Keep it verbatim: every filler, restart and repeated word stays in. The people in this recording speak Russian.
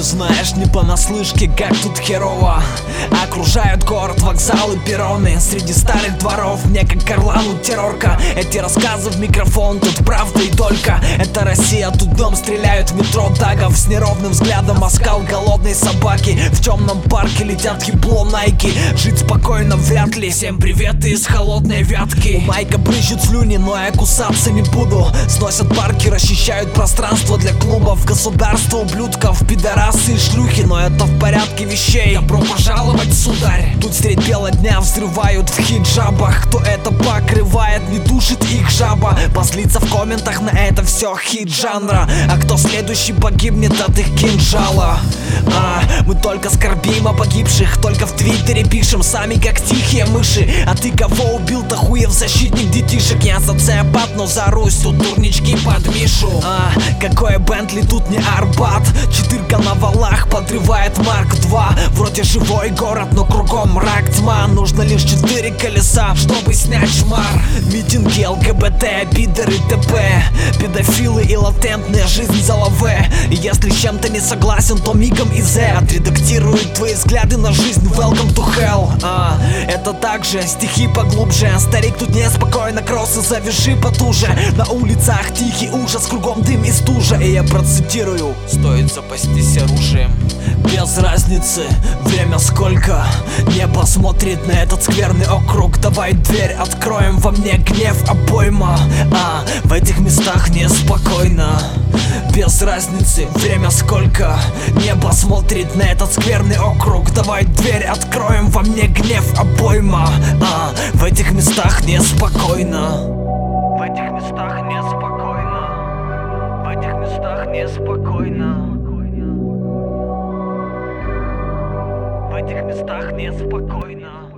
знаешь не понаслышке, как тут херово. Окружают город, вокзалы, перроны. Среди старых дворов мне как Орлану террорка. Эти рассказы в микрофон, тут правда и только. Это Россия, тут днем стреляют в метро дагов. С неровным взглядом оскал голодной собаки. В темном парке летят ебло найки. Жить спокойно вряд ли. Всем привет из холодной вятки. У Майка брызжут слюни, но я кусаться не буду. Сносят парки, расчищают пространство для клубов. Государство ублюдков, пидорасы и шлюхи. Но это в порядке вещей. Добро пожаловать, сударь. Тут средь бела дня взрывают в хиджабах. Кто это покрывает, не душит их жаба. Послиться в комментах, на это все хит жанра. А кто следующий погибнет от их кинжала? А, мы только скорбим о погибших, только в твиттере пишем сами как тихие мыши. А ты кого убил-то, хуев защитник детишек? Я социопат, но за Русь тут турнички под Мишу. А, какое Бентли, тут не Арбат. Четырка на валах подрывает Марк два. Вроде живой город, но кругом мрак, тьма. Нужно лишь четыре колеса, чтобы снять шмар. Митинги, ЛГБТ, пидоры, ТП, педофилы и латентная жизнь за лаве. И если с чем-то не согласен, то мигом изе отредактирует твои взгляды на жизнь. Welcome to hell. А, это также стихи поглубже. Старик тут неспокойно, кроссы завяжи потуже. На улицах тихий ужас, кругом дым и стужа. И я процитирую: стоит запастись оружием. Без разницы, время сколько. Небо смотрит на этот скверный округ. Давай дверь откроем, во мне гнев обойма. А, в этих местах неспокойно. Без разницы, время сколько. Небо смотрит на этот скверный округ. Давай дверь откроем, во мне гнев обойма. А, в этих местах неспокойно. В этих местах неспокойно. В этих местах неспокойно. В этих местах неспокойно.